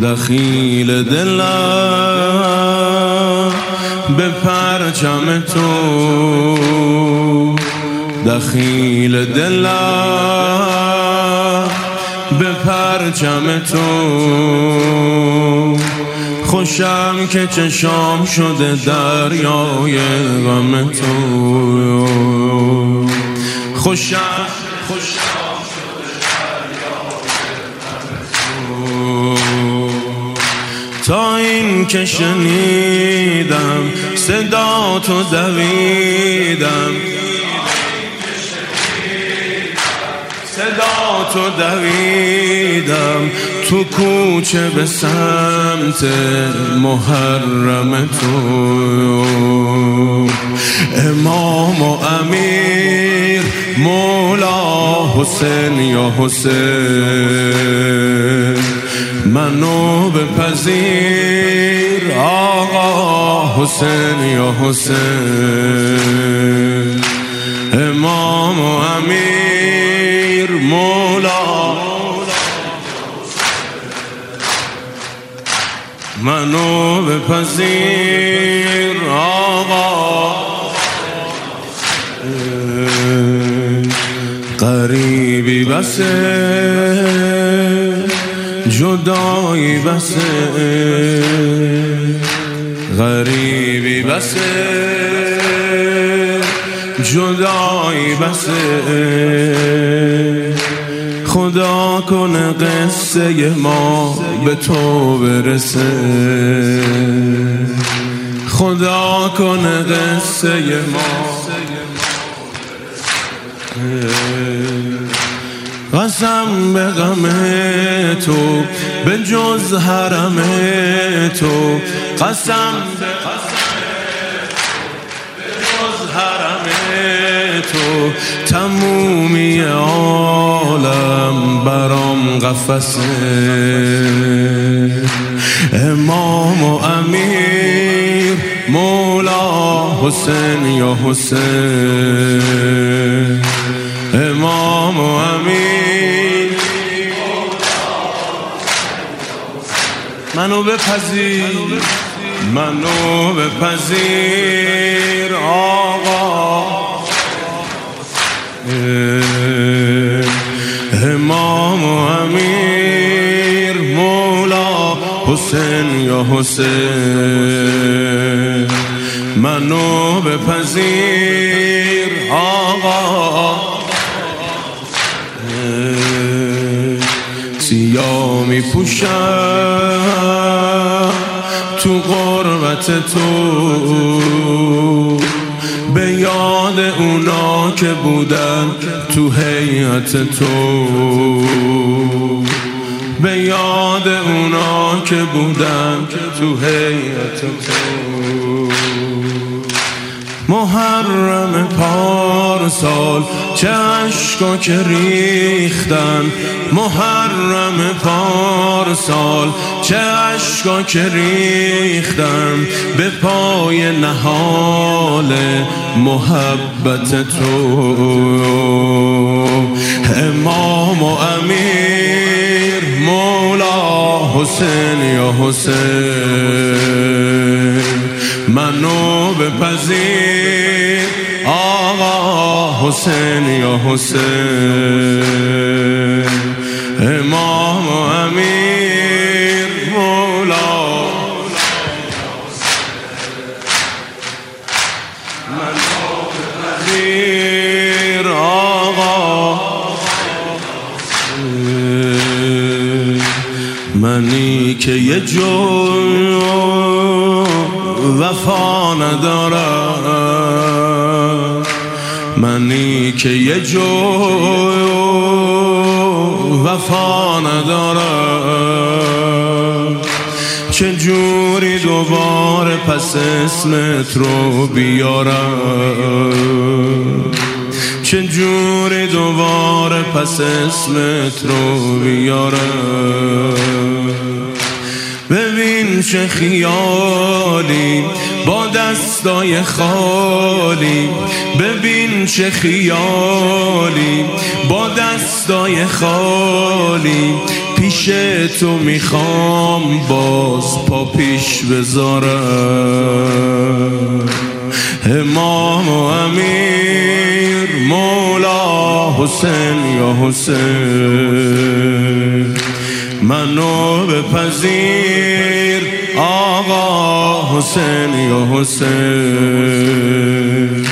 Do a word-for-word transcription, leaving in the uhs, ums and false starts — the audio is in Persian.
دخیل دلم به پرچم تو، دخیل دلم به پرچم تو. خوشم که چشام شده دریای غم تو، خوشم خوشم شده دریای غم تو. تا این که شنیدم صدا تو دویدم، صدا تو دویدم تو کوچه به سمت محرم تو. امام و امیر مولا حسین یا حسین، منو بپذیر آقا حسین یا حسین. امام و امیر مولا منو بپذیر آقا. غریبی بسه جدایی بسه، غریبی بسه جدایی بسه. خدا کنه قصه ما به تو برسه، خدا کنه قصه ما. قسم به غم تو به جز حرم تو، قسم به حرم تو. تمومی عالم برام قفسه، امام و امیر مولا حسین یا حسین. امام و امیر منو بپذیر، منو بپذیر آقا. امام و امیر مولا حسین یا حسین، منو بپذیر آقا. سیاه می پوشم تو غربت تو، به یاد اونا که بودن تو هیئت تو، به یاد اونا که بودن تو هیئت تو. محرم پارسال چه عشقا که ریختن، محرم پارسال چه عشقا که ریختن به پای نهال محبت تو. امام و امیر مولا حسین یا حسین، منو بپذیر آقا حسین یا حسین. امام و امیر مولا منو بپذیر آقا. منی که یه جو وفا ندارم، منی که یه جو وفا ندارم. چه جوری دوباره پس اسمت رو بیارم، چه جوری دوباره پس اسمت رو بیارم. ببین چه خیالی با دستای خالی، ببین چه خیالی با دستای خالی. پیش تو میخوام باز پا پیش بذارم. امام و امیر مولا حسین یا حسین، منو بپذیر آقا حسین یا حسین.